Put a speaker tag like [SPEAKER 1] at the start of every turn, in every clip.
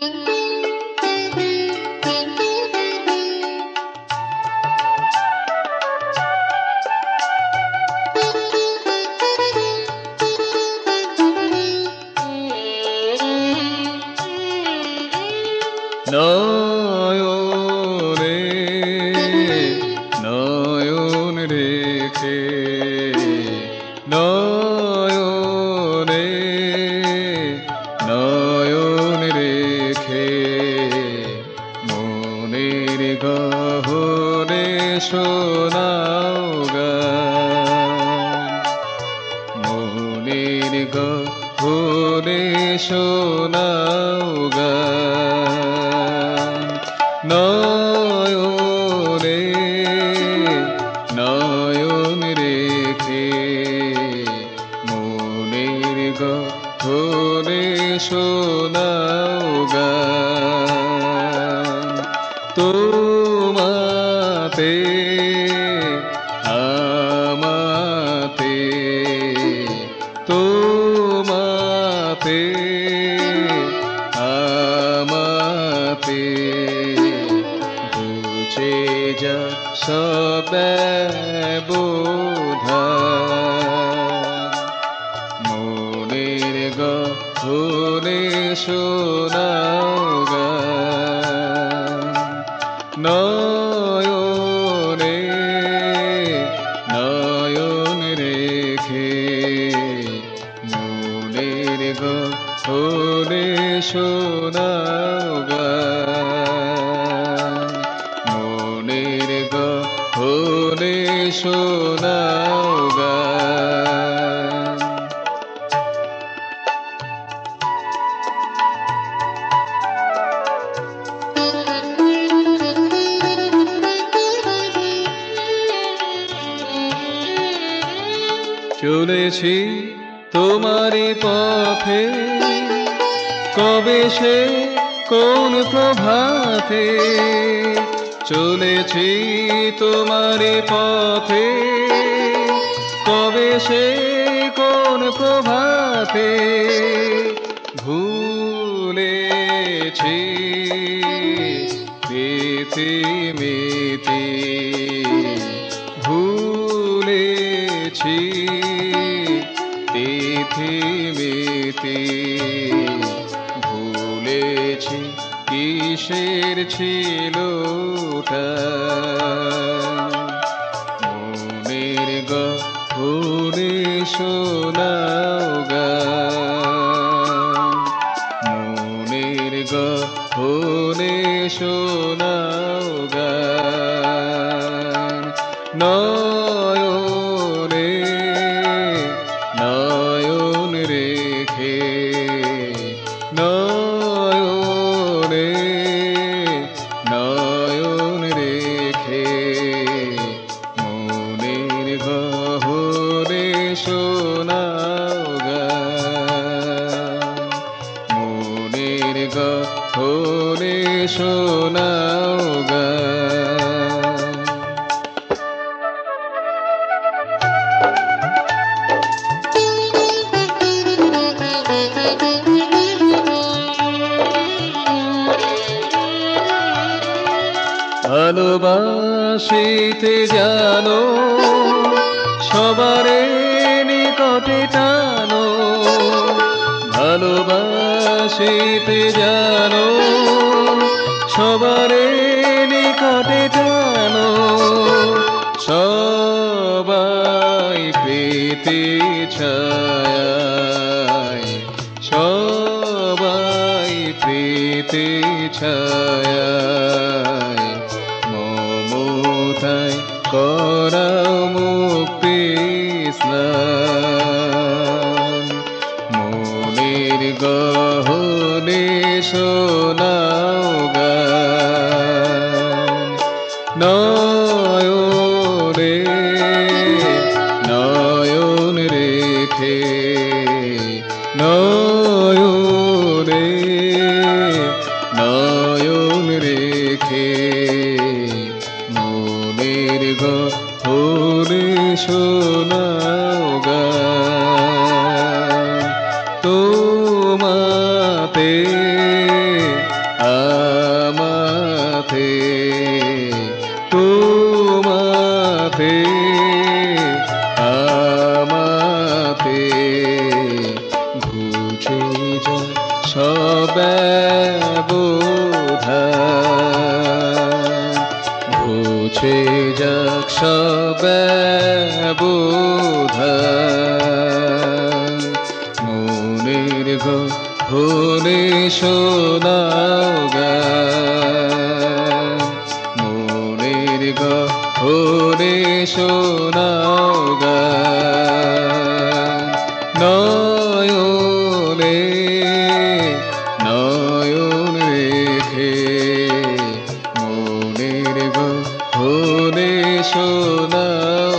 [SPEAKER 1] নয়নে নয়ন রেখে নয়নে নয়ন রেখে মনের গহনে শোনাও গান মনের গহনে শোনাও গান নয়নে নয়ন রেখে মনের গহনে শোনাও গান তোমাতে আমাতে তোমাতে আমাতে বুঝে যা সব ব্যবধান মনের গহনে শোনাও গান নয়নে নয়ন রেখে মনের গহনে শোনাও গান মনের গহনে শোনাও গান চলেছি তোমারই পথে কবে সে কোন প্রভাতে চলেছি তোমারই পথে কবে সে কোন প্রভাতে ভুলেছি পৃথিবীতে ভুলেছি পৃথিবীতে ভুলেছি কিসের ছিল মনের গহনে শোনাও গান মনের গহনে শোনাও গান নয়নে নয়ন রেখে নয়নে নয়ন রেখে মনের গহনে শোনাও গান মনের গহনে শোনাও গান ভালোবাসিতে জানো সবারে নিকটে টানো ভালোবাসিতে জানো সবারে নিকটে টানো সবাই প্রীতি ছায়ায় সবাই প্রীতি ছায়ায় মমতায় করাও মুক্তি স্নান মনের গহনে শোনাও গান নয়নে নয়ন রেখে নয়নে নয়ন রেখে মনের গহনে শোনাও গান তোমাতে আমাতে তোমাতে আমাতে ঘুচে যা সব ব্যবধান ঘুচে যাক সব ব্যবধান মনের গহনে শোনাও গান মনের গহনে শোনাও গান নয়নে নয়ন রেখে মনের গহনে শোনাও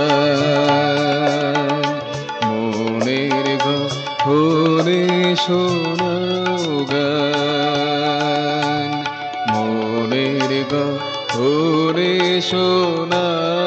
[SPEAKER 1] গান মনের গহনে শোনাও গান মনের গহনে শোনাও